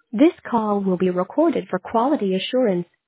This call will be recorded for quality assurance.